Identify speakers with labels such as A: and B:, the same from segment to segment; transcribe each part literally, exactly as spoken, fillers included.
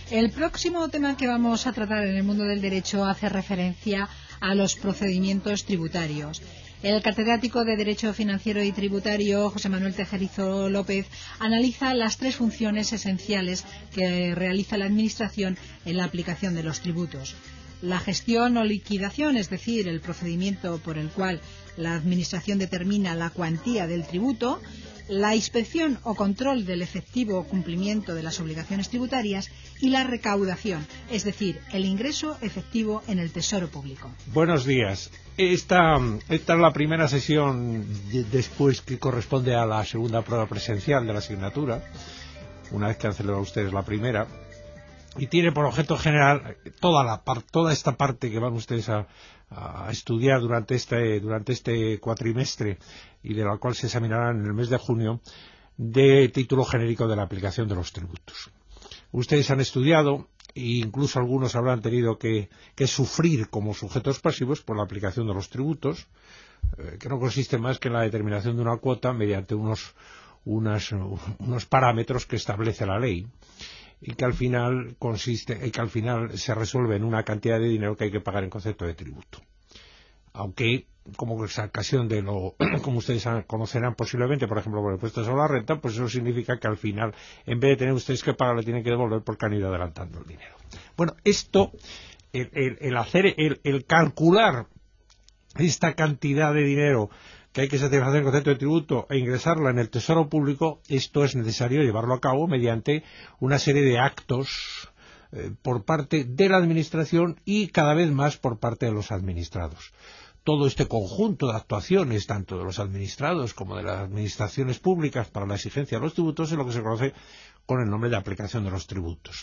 A: El próximo tema que vamos a tratar en el mundo del derecho hace referencia a los procedimientos tributarios. El catedrático de Derecho Financiero y Tributario, José Manuel Tejerizo López, analiza las tres funciones esenciales que realiza la Administración en la aplicación de los tributos. La gestión o liquidación, es decir, el procedimiento por el cual la Administración determina la cuantía del tributo, la inspección o control del efectivo cumplimiento de las obligaciones tributarias y la recaudación, es decir, el ingreso efectivo en el Tesoro Público.
B: Buenos días. Esta, esta es la primera sesión de, después que corresponde a la segunda prueba presencial de la asignatura, una vez que han celebrado ustedes la primera, y tiene por objeto general toda, la, toda esta parte que van ustedes a, a estudiar durante este, durante este cuatrimestre y de la cual se examinarán en el mes de junio, de título genérico de la aplicación de los tributos. Ustedes han estudiado, e incluso algunos habrán tenido que, que sufrir como sujetos pasivos por la aplicación de los tributos, eh, que no consiste más que en la determinación de una cuota mediante unos, unas, unos parámetros que establece la ley, y que al final consiste, y que al final se resuelve en una cantidad de dinero que hay que pagar en concepto de tributo. Aunque, como ocasión de lo, como ustedes conocerán posiblemente, por ejemplo, por el impuesto sobre la renta, pues eso significa que al final, en vez de tener ustedes que pagar, le tienen que devolver porque han ido adelantando el dinero. Bueno, esto, el, el, el hacer, el, el calcular esta cantidad de dinero que hay que satisfacer en concepto de tributo e ingresarla en el Tesoro Público, esto es necesario llevarlo a cabo mediante una serie de actos eh, por parte de la Administración y cada vez más por parte de los administrados. Todo este conjunto de actuaciones, tanto de los administrados como de las administraciones públicas para la exigencia de los tributos, es lo que se conoce con el nombre de aplicación de los tributos.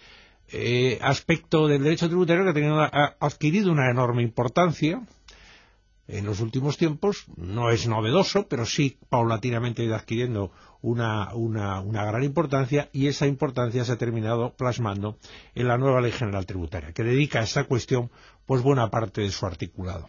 B: Eh, aspecto del derecho tributario que ha, tenido, ha adquirido una enorme importancia en los últimos tiempos. No es novedoso, pero sí paulatinamente ha ido adquiriendo una, una, una gran importancia, y esa importancia se ha terminado plasmando en la nueva Ley General Tributaria, que dedica a esta cuestión pues buena parte de su articulado.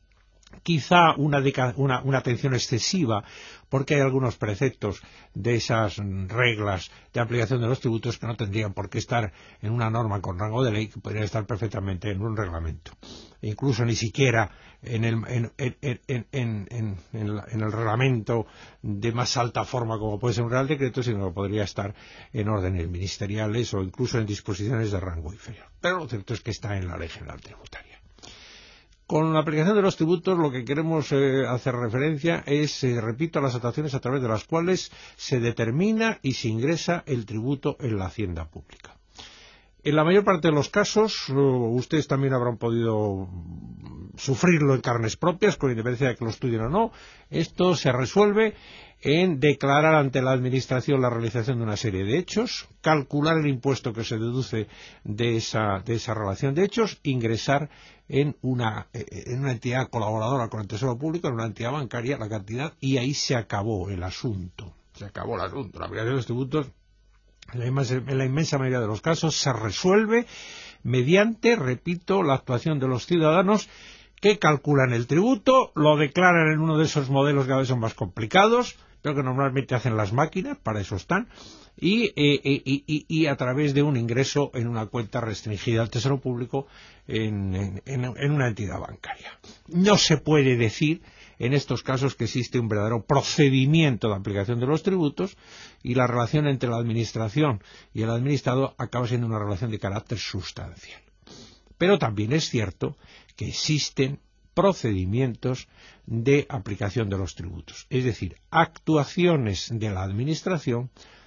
B: Quizá una, una, una atención excesiva, porque hay algunos preceptos de esas reglas de aplicación de los tributos que no tendrían por qué estar en una norma con rango de ley, que podrían estar perfectamente en un reglamento. E incluso ni siquiera en el, en, en, en, en, en, en, la, en el reglamento de más alta forma, como puede ser un real decreto, sino que podría estar en órdenes ministeriales o incluso en disposiciones de rango inferior. Pero lo cierto es que está en la Ley General Tributaria. Con la aplicación de los tributos lo que queremos eh, hacer referencia es, eh, repito, a las actuaciones a través de las cuales se determina y se ingresa el tributo en la hacienda pública. En la mayor parte de los casos, uh, ustedes también habrán podido sufrirlo en carnes propias, con independencia de que lo estudien o no. Esto se resuelve en declarar ante la Administración la realización de una serie de hechos, calcular el impuesto que se deduce de esa, de esa relación de hechos, ingresar en una, en una entidad colaboradora con el Tesoro Público, en una entidad bancaria, la cantidad, y ahí se acabó el asunto. Se acabó el asunto. La aplicación de los tributos, en la, inmensa, en la inmensa mayoría de los casos, se resuelve mediante, repito, la actuación de los ciudadanos que calculan el tributo, lo declaran en uno de esos modelos que a veces son más complicados, pero que normalmente hacen las máquinas, para eso están, y, eh, y, y, y a través de un ingreso en una cuenta restringida al Tesoro Público en, en, en una entidad bancaria. No se puede decir en estos casos que existe un verdadero procedimiento de aplicación de los tributos, y la relación entre la Administración y el administrado acaba siendo una relación de carácter sustancial. Pero también es cierto que existen procedimientos de aplicación de los tributos, es decir, actuaciones de la Administración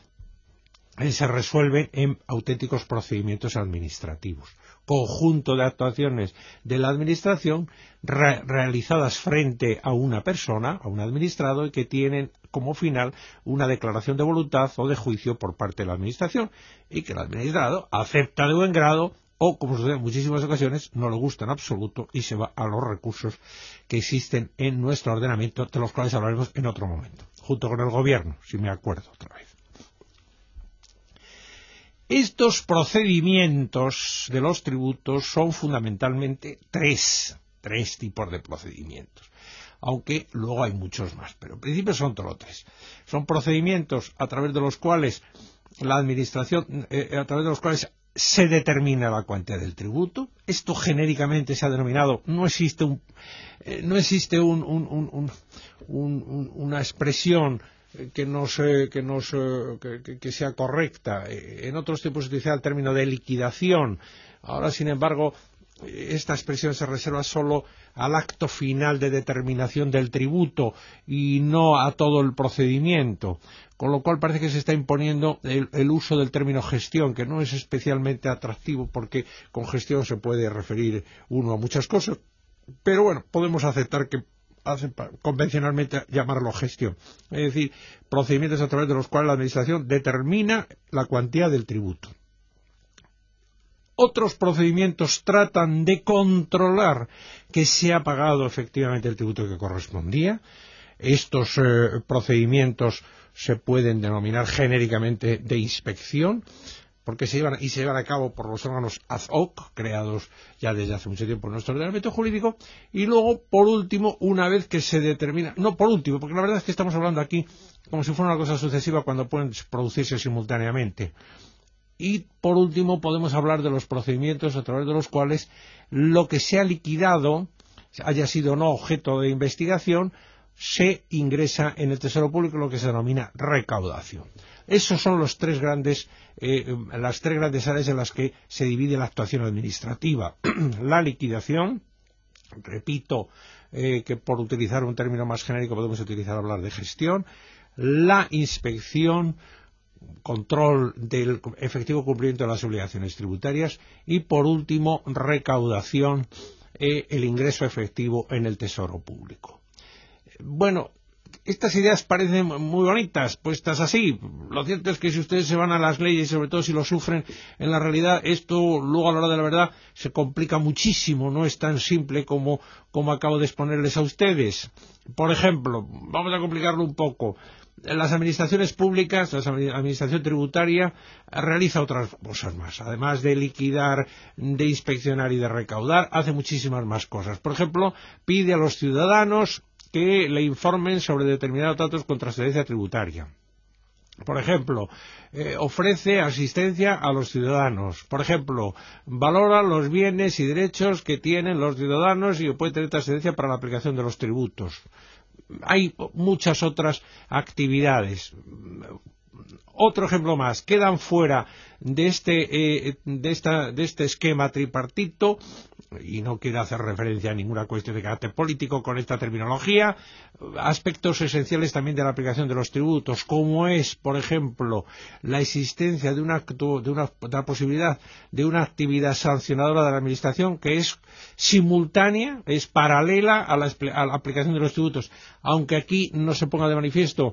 B: que se resuelven en auténticos procedimientos administrativos, conjunto de actuaciones de la Administración re realizadas frente a una persona, a un administrado, y que tienen como final una declaración de voluntad o de juicio por parte de la Administración, y que el administrado acepta de buen grado, o, como sucede en muchísimas ocasiones, no le gusta en absoluto y se va a los recursos que existen en nuestro ordenamiento, de los cuales hablaremos en otro momento, junto con el Gobierno, si me acuerdo otra vez. Estos procedimientos de los tributos son fundamentalmente tres, tres tipos de procedimientos, aunque luego hay muchos más, pero en principio son solo tres. Son procedimientos a través de los cuales la Administración, eh, a través de los cuales se determina la cuantía del tributo. Esto genéricamente se ha denominado, no existe un, eh, no existe un, un, un, un, un, una expresión que nos, eh, que, nos eh, que, que sea correcta. En otros tiempos se utilizaba el término de liquidación. Ahora, sin embargo, esta expresión se reserva solo al acto final de determinación del tributo y no a todo el procedimiento, con lo cual parece que se está imponiendo el, el uso del término gestión, que no es especialmente atractivo porque con gestión se puede referir uno a muchas cosas, pero bueno, podemos aceptar que hacen convencionalmente llamarlo gestión, es decir, procedimientos a través de los cuales la Administración determina la cuantía del tributo. Otros procedimientos tratan de controlar que se ha pagado efectivamente el tributo que correspondía. Estos eh, procedimientos se pueden denominar genéricamente de inspección, porque se llevan y se llevan a cabo por los órganos ad hoc, creados ya desde hace mucho tiempo en nuestro ordenamiento jurídico. Y luego, por último, una vez que se determina, no por último, porque la verdad es que estamos hablando aquí como si fuera una cosa sucesiva cuando pueden producirse simultáneamente. Y, por último, podemos hablar de los procedimientos a través de los cuales lo que se ha liquidado, haya sido o no objeto de investigación, se ingresa en el Tesoro Público, lo que se denomina recaudación. Esos son los tres grandes, eh, las tres grandes áreas en las que se divide la actuación administrativa. La liquidación, repito eh, que por utilizar un término más genérico podemos utilizar hablar de gestión. La inspección, control del efectivo cumplimiento de las obligaciones tributarias, y por último recaudación, eh, el ingreso efectivo en el Tesoro Público. Bueno, estas ideas parecen muy bonitas puestas así. Lo cierto es que si ustedes se van a las leyes, sobre todo si lo sufren, en la realidad esto luego a la hora de la verdad se complica muchísimo, no es tan simple como, como acabo de exponerles a ustedes. Por ejemplo, vamos a complicarlo un poco. Las administraciones públicas, la administración tributaria, realiza otras cosas más. Además de liquidar, de inspeccionar y de recaudar, hace muchísimas más cosas. Por ejemplo, pide a los ciudadanos que le informen sobre determinados datos con trascendencia tributaria. Por ejemplo, eh, ofrece asistencia a los ciudadanos. Por ejemplo, valora los bienes y derechos que tienen los ciudadanos y puede tener trascendencia para la aplicación de los tributos. Hay muchas otras actividades. Otro ejemplo más, quedan fuera de este, eh, de esta, de este esquema tripartito, y no quiero hacer referencia a ninguna cuestión de carácter político con esta terminología, aspectos esenciales también de la aplicación de los tributos, como es, por ejemplo, la existencia de una, de una, de la posibilidad de una actividad sancionadora de la Administración que es simultánea, es paralela a la, a la aplicación de los tributos, aunque aquí no se ponga de manifiesto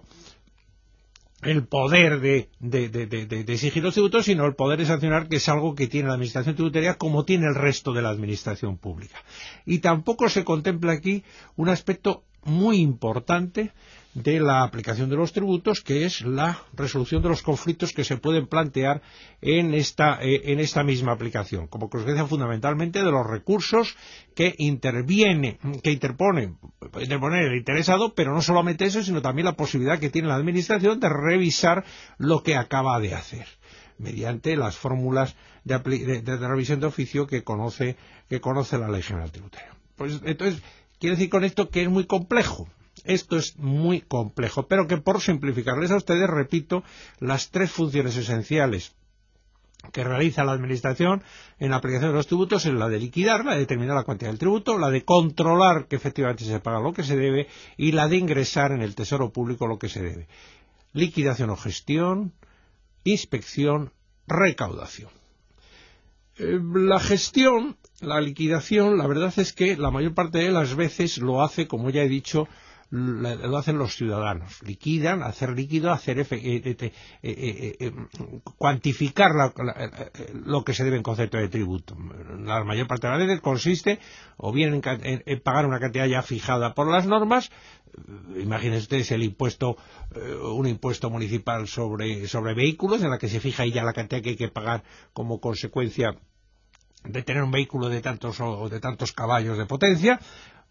B: el poder de, de, de, de, de exigir los tributos, sino el poder de sancionar, que es algo que tiene la Administración tributaria como tiene el resto de la Administración pública. Y tampoco se contempla aquí un aspecto muy importante de la aplicación de los tributos, que es la resolución de los conflictos que se pueden plantear en esta, eh, en esta misma aplicación, como consecuencia fundamentalmente de los recursos que interviene, que interpone, interponer el interesado, pero no solamente eso, sino también la posibilidad que tiene la Administración de revisar lo que acaba de hacer, mediante las fórmulas de, de, de revisión de oficio que conoce, que conoce la Ley General Tributaria. Pues entonces, quiero decir con esto que es muy complejo. Esto es muy complejo, pero que por simplificarles a ustedes, repito, las tres funciones esenciales que realiza la Administración en la aplicación de los tributos es la de liquidar, la de determinar la cuantía del tributo, la de controlar que efectivamente se paga lo que se debe y la de ingresar en el Tesoro Público lo que se debe. Liquidación o gestión, inspección, recaudación. Eh, la gestión, la liquidación, la verdad es que la mayor parte de las veces lo hace, como ya he dicho, lo hacen los ciudadanos, liquidan, hacer líquido, hacer efe, eh, eh, eh, eh, eh, cuantificar la, la, lo que se debe en concepto de tributo. La mayor parte de las veces consiste o bien en, en, en pagar una cantidad ya fijada por las normas. Imagínense ustedes el impuesto, eh, un impuesto municipal sobre, sobre vehículos, en la que se fija ahí ya la cantidad que hay que pagar como consecuencia de tener un vehículo de tantos o de tantos caballos de potencia.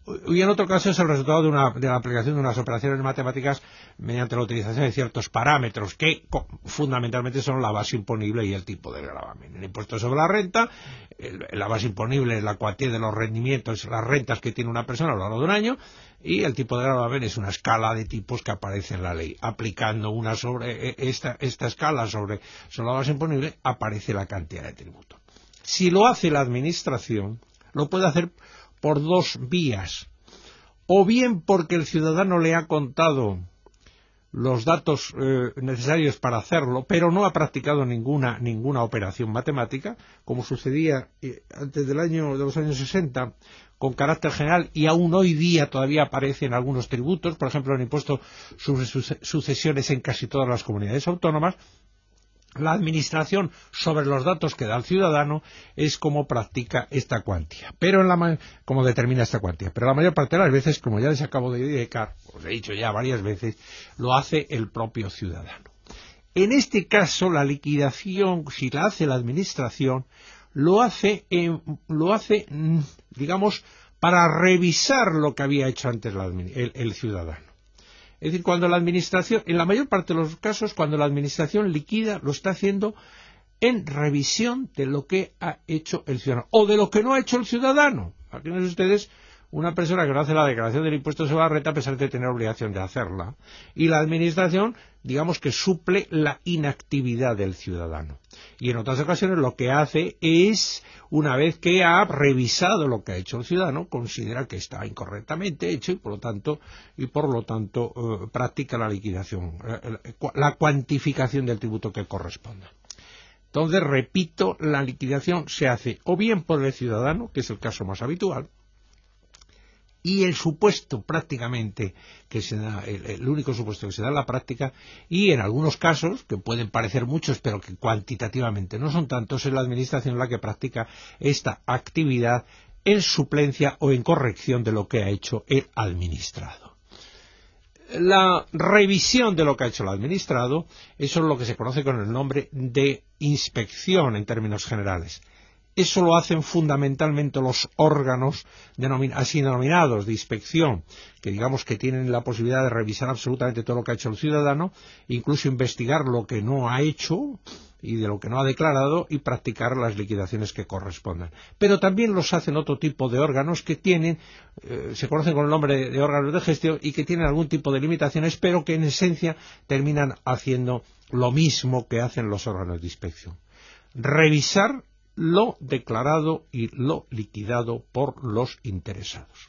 B: Y en otro caso es el resultado de, una, de la aplicación de unas operaciones matemáticas mediante la utilización de ciertos parámetros que fundamentalmente son la base imponible y el tipo de gravamen. El impuesto sobre la renta, el, la base imponible es la cuantía de los rendimientos, las rentas que tiene una persona a lo largo de un año, y el tipo de gravamen es una escala de tipos que aparece en la ley. Aplicando una sobre esta, esta escala sobre, sobre la base imponible, aparece la cantidad de tributo. Si lo hace la administración, lo puede hacer por dos vías, o bien porque el ciudadano le ha contado los datos eh, necesarios para hacerlo, pero no ha practicado ninguna ninguna operación matemática, como sucedía eh, antes del año de los años sesenta, con carácter general, y aún hoy día todavía aparece en algunos tributos, por ejemplo, en el impuesto sobre sucesiones en casi todas las comunidades autónomas. La administración, sobre los datos que da el ciudadano, es como practica esta cuantía, pero en la como determina esta cuantía. Pero la mayor parte de las veces, como ya les acabo de indicar, os he dicho ya varias veces, lo hace el propio ciudadano. En este caso, la liquidación, si la hace la administración, lo hace, eh, lo hace, digamos, para revisar lo que había hecho antes la, el, el ciudadano. Es decir, cuando la administración, en la mayor parte de los casos, cuando la administración liquida, lo está haciendo en revisión de lo que ha hecho el ciudadano, o de lo que no ha hecho el ciudadano. Imagínense ustedes una persona que no hace la declaración del impuesto sobre la renta a pesar de tener obligación de hacerla, y la administración, digamos que suple la inactividad del ciudadano. Y en otras ocasiones lo que hace es, una vez que ha revisado lo que ha hecho el ciudadano, considera que está incorrectamente hecho y por lo tanto, y por lo tanto eh, practica la liquidación, eh, la cuantificación del tributo que corresponda. Entonces, repito, la liquidación se hace o bien por el ciudadano, que es el caso más habitual, y el supuesto prácticamente que se da, el, el único supuesto que se da en la práctica, y en algunos casos, que pueden parecer muchos pero que cuantitativamente no son tantos, es la administración la que practica esta actividad en suplencia o en corrección de lo que ha hecho el administrado. La revisión de lo que ha hecho el administrado, eso es lo que se conoce con el nombre de inspección en términos generales. Eso lo hacen fundamentalmente los órganos denomin- así denominados de inspección, que digamos que tienen la posibilidad de revisar absolutamente todo lo que ha hecho el ciudadano, incluso investigar lo que no ha hecho y de lo que no ha declarado y practicar las liquidaciones que correspondan. Pero también los hacen otro tipo de órganos que tienen, eh, se conocen con el nombre de, de órganos de gestión y que tienen algún tipo de limitaciones, pero que en esencia terminan haciendo lo mismo que hacen los órganos de inspección. Revisar lo declarado y lo liquidado por los interesados.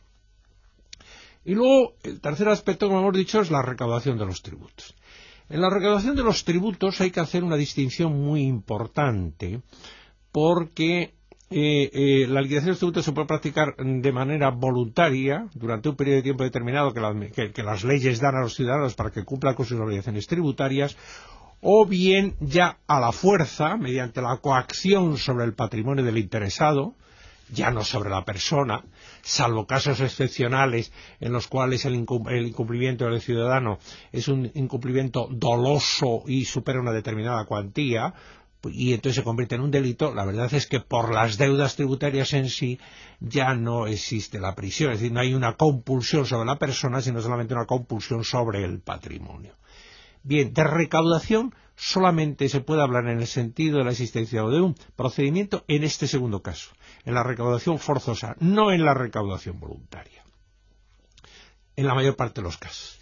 B: Y luego, el tercer aspecto, como hemos dicho, es la recaudación de los tributos. En la recaudación de los tributos hay que hacer una distinción muy importante, porque eh, eh, la liquidación de los tributos se puede practicar de manera voluntaria durante un periodo de tiempo determinado que, la, que, que las leyes dan a los ciudadanos para que cumplan con sus obligaciones tributarias, o bien ya a la fuerza, mediante la coacción sobre el patrimonio del interesado, ya no sobre la persona, salvo casos excepcionales en los cuales el incumplimiento del ciudadano es un incumplimiento doloso y supera una determinada cuantía, y entonces se convierte en un delito. La verdad es que por las deudas tributarias en sí ya no existe la prisión, es decir, no hay una compulsión sobre la persona, sino solamente una compulsión sobre el patrimonio. Bien, de recaudación solamente se puede hablar en el sentido de la existencia de un procedimiento en este segundo caso, en la recaudación forzosa, no en la recaudación voluntaria, en la mayor parte de los casos.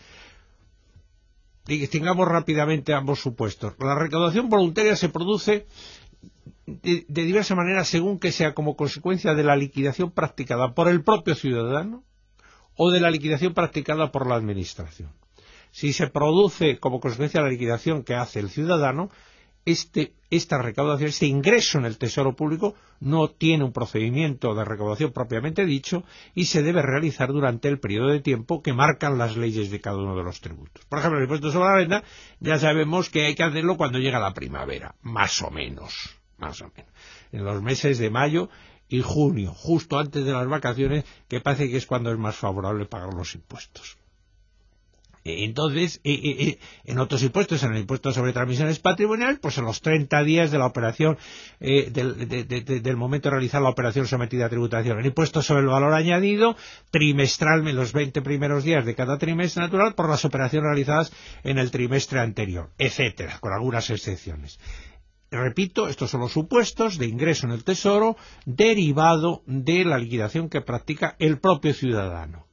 B: Distingamos rápidamente ambos supuestos. La recaudación voluntaria se produce de, de diversas maneras según que sea como consecuencia de la liquidación practicada por el propio ciudadano o de la liquidación practicada por la administración. Si se produce como consecuencia de la liquidación que hace el ciudadano, este, esta recaudación, este ingreso en el tesoro público no tiene un procedimiento de recaudación propiamente dicho y se debe realizar durante el periodo de tiempo que marcan las leyes de cada uno de los tributos. Por ejemplo, el impuesto sobre la renta ya sabemos que hay que hacerlo cuando llega la primavera, más o menos, más o menos, en los meses de mayo y junio, justo antes de las vacaciones, que parece que es cuando es más favorable pagar los impuestos. Entonces, eh, eh, en otros impuestos, en el impuesto sobre transmisiones patrimoniales, pues en los treinta días de la operación, eh, del, de, de, de, del momento de realizar la operación sometida a tributación. El impuesto sobre el valor añadido, trimestralmente, los veinte primeros días de cada trimestre natural, por las operaciones realizadas en el trimestre anterior, etcétera, con algunas excepciones. Repito, estos son los supuestos de ingreso en el Tesoro derivado de la liquidación que practica el propio ciudadano.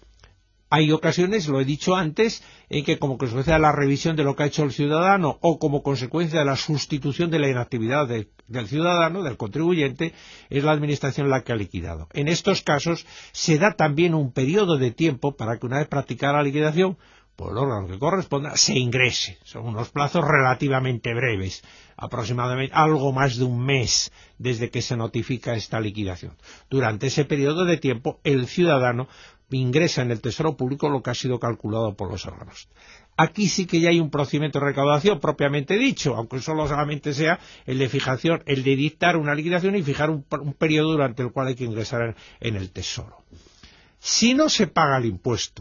B: Hay ocasiones, lo he dicho antes, en que como consecuencia de la revisión de lo que ha hecho el ciudadano o como consecuencia de la sustitución de la inactividad de, del ciudadano, del contribuyente, es la Administración la que ha liquidado. En estos casos se da también un periodo de tiempo para que una vez practicada la liquidación, por el órgano que corresponda, se ingrese. Son unos plazos relativamente breves, aproximadamente algo más de un mes desde que se notifica esta liquidación. Durante ese periodo de tiempo, el ciudadano ingresa en el Tesoro Público lo que ha sido calculado por los órganos. Aquí sí que ya hay un procedimiento de recaudación propiamente dicho, aunque solo solamente sea el de fijación, el de dictar una liquidación y fijar un, un periodo durante el cual hay que ingresar en, en el Tesoro. Si no se paga el impuesto,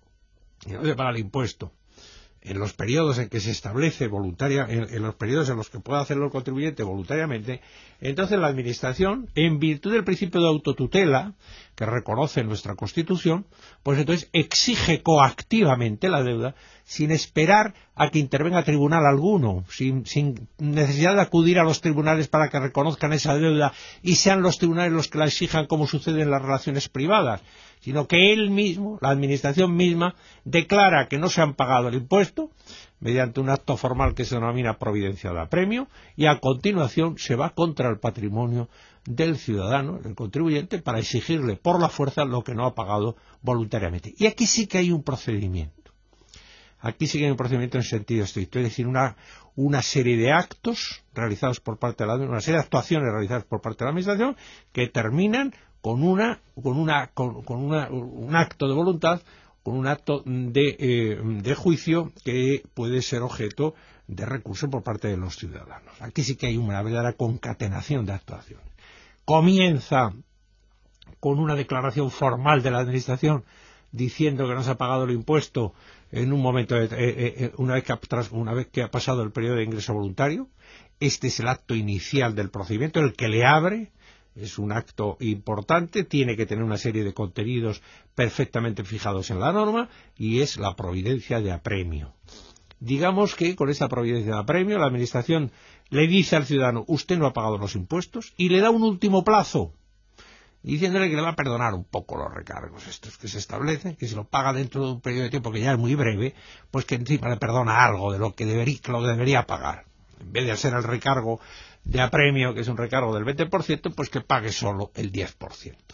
B: si no se paga el impuesto, en los periodos en que se establece voluntaria, en, en los periodos en los que pueda hacerlo el contribuyente voluntariamente, entonces la Administración, en virtud del principio de autotutela que reconoce nuestra Constitución, pues entonces exige coactivamente la deuda sin esperar a que intervenga tribunal alguno, sin, sin necesidad de acudir a los tribunales para que reconozcan esa deuda y sean los tribunales los que la exijan como sucede en las relaciones privadas, sino que él mismo, la Administración misma, declara que no se han pagado el impuesto mediante un acto formal que se denomina providencia de apremio y a continuación se va contra el patrimonio del ciudadano, del contribuyente, para exigirle por la fuerza lo que no ha pagado voluntariamente. Y aquí sí que hay un procedimiento. Aquí sí que hay un procedimiento en sentido estricto, es decir, una, una serie de actos realizados por parte de la una serie de actuaciones realizadas por parte de la Administración que terminan con una con una con, con una, un acto de voluntad, con un acto de, eh, de juicio que puede ser objeto de recurso por parte de los ciudadanos. Aquí sí que hay una verdadera concatenación de actuaciones. Comienza con una declaración formal de la Administración diciendo que no se ha pagado el impuesto en un momento de, eh, eh, una vez que ha, tras, una vez que ha pasado el periodo de ingreso voluntario. Este es el acto inicial del procedimiento, el que le abre. Es un acto importante, tiene que tener una serie de contenidos perfectamente fijados en la norma y es la providencia de apremio. Digamos que con esta providencia de apremio la Administración le dice al ciudadano: usted no ha pagado los impuestos, y le da un último plazo, diciéndole que le va a perdonar un poco los recargos estos que se establecen, que si lo paga dentro de un periodo de tiempo que ya es muy breve, pues que encima le perdona algo de lo que, debería, que lo debería pagar. En vez de hacer el recargo de apremio, que es un recargo del veinte por ciento, pues que pague solo el diez por ciento.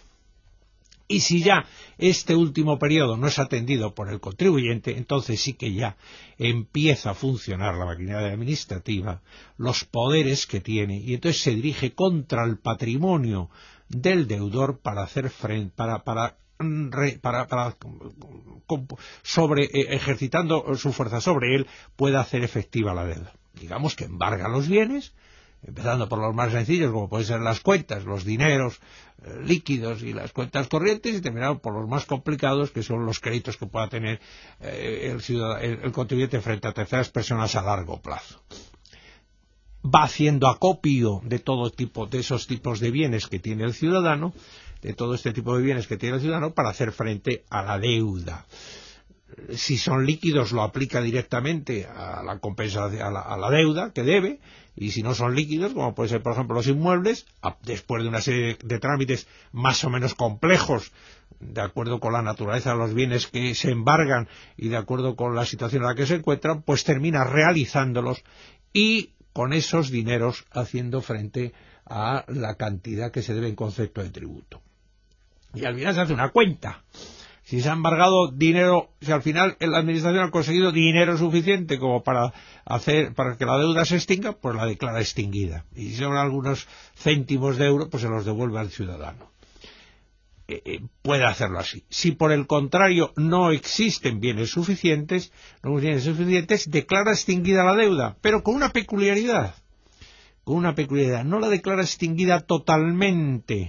B: Y si ya este último periodo no es atendido por el contribuyente, entonces sí que ya empieza a funcionar la maquinaria administrativa, los poderes que tiene, y entonces se dirige contra el patrimonio del deudor para hacer frente, para, para Para, para, sobre, eh, ejercitando su fuerza sobre él, pueda hacer efectiva la deuda. Digamos que embarga los bienes, empezando por los más sencillos, como pueden ser las cuentas, los dineros eh, líquidos y las cuentas corrientes, y terminando por los más complicados, que son los créditos que pueda tener eh, el, ciudad, el, el contribuyente frente a terceras personas a largo plazo. Va haciendo acopio de todo tipo, de esos tipos de bienes que tiene el ciudadano, de todo este tipo de bienes que tiene el ciudadano, para hacer frente a la deuda. Si son líquidos, lo aplica directamente a la compensación, a la, a la deuda que debe, y si no son líquidos, como puede ser por ejemplo los inmuebles, a, después de una serie de, de trámites más o menos complejos, de acuerdo con la naturaleza de los bienes que se embargan y de acuerdo con la situación en la que se encuentran, pues termina realizándolos y con esos dineros haciendo frente a la cantidad que se debe en concepto de tributo. Y al final se hace una cuenta. Si se ha embargado dinero, si al final la Administración ha conseguido dinero suficiente como para hacer para que la deuda se extinga, pues la declara extinguida. Y si son algunos céntimos de euro, pues se los devuelve al ciudadano. Eh, eh, puede hacerlo así. Si por el contrario no existen bienes suficientes, no bienes suficientes, declara extinguida la deuda, pero con una peculiaridad. Con una peculiaridad. No la declara extinguida totalmente,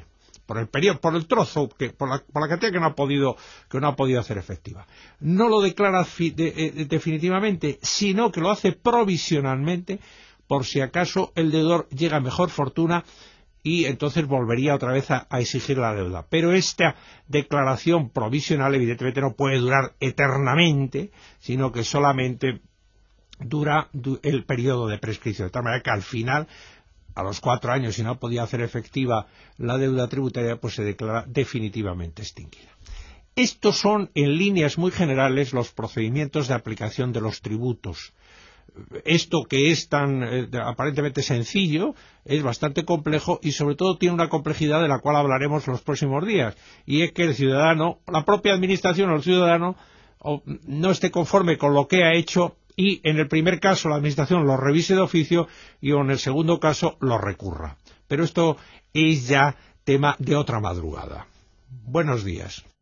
B: por el periodo, por el trozo, que, por, la, por la cantidad que no ha podido, que no ha podido hacer efectiva. No lo declara fi, de, de, definitivamente, sino que lo hace provisionalmente, por si acaso el deudor llega a mejor fortuna y entonces volvería otra vez a, a exigir la deuda. Pero esta declaración provisional evidentemente no puede durar eternamente, sino que solamente dura du, el periodo de prescripción. De tal manera que al final, a los cuatro años, si no podía hacer efectiva la deuda tributaria, pues se declara definitivamente extinguida. Estos son, en líneas muy generales, los procedimientos de aplicación de los tributos. Esto, que es tan eh, aparentemente sencillo, es bastante complejo y sobre todo tiene una complejidad de la cual hablaremos los próximos días, y es que el ciudadano, la propia administración o el ciudadano o, no esté conforme con lo que ha hecho y en el primer caso la administración lo revise de oficio y en el segundo caso lo recurra. Pero esto es ya tema de otra madrugada. Buenos días.